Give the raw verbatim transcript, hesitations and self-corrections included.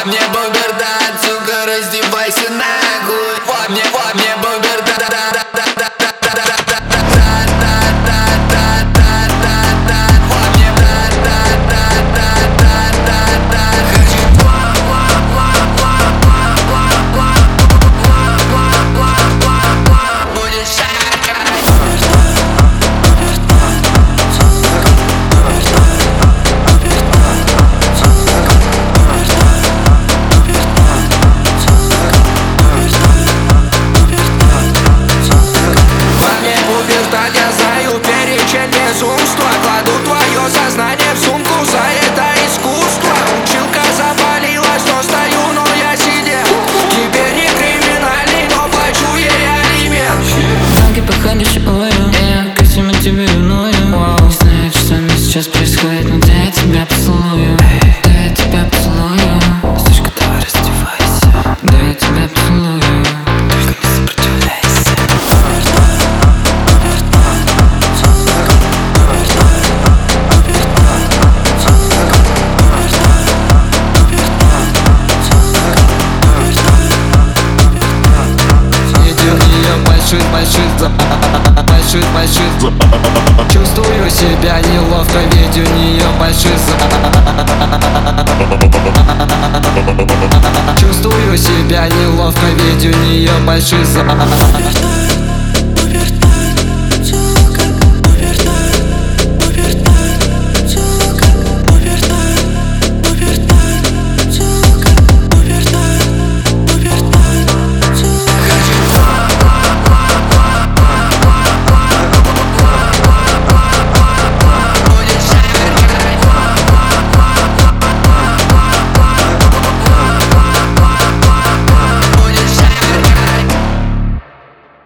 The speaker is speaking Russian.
мне бубердат, сука, раздевайся нахуй. Вот мне, вот мне бубердат. Я знаю перечень безумства. Кладу твое сознание в сумку за это искусство. Училка запалилась, но стою, но я сидел. Теперь не криминальный, но плачу ей алимент. Ноги походишь, я ко всему тебе ревную. Не знаю, что со мной сейчас происходит, но да я тебя поцелую. Да я тебя поцелую. Сучка, давай раздевайся. Да я тебя поцелую. Только не сопротивляйся. Больших, больших, больших, больших. Чувствую себя неловко, ведь у нее больших. Чувствую себя неловко, ведь у нее больших.